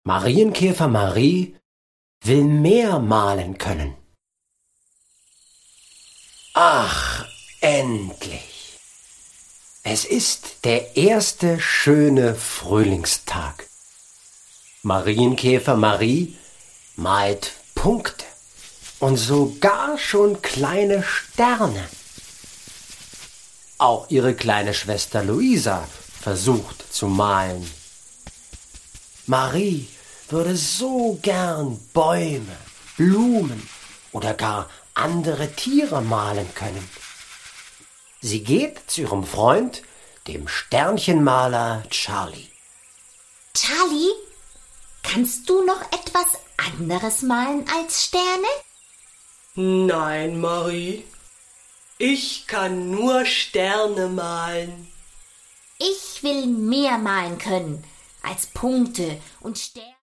Marienkäfer Marie will mehr malen können. Ach, endlich! Es ist der erste schöne Frühlingstag. Marienkäfer Marie malt Punkte und sogar schon kleine Sterne. Auch ihre kleine Schwester Luisa versucht zu malen. Marie würde so gern Bäume, Blumen oder gar andere Tiere malen können. Sie geht zu ihrem Freund, dem Sternchenmaler Charlie. Charlie, kannst du noch etwas anderes malen als Sterne? Nein, Marie. Ich kann nur Sterne malen. Ich will mehr malen können als Punkte und Sterne.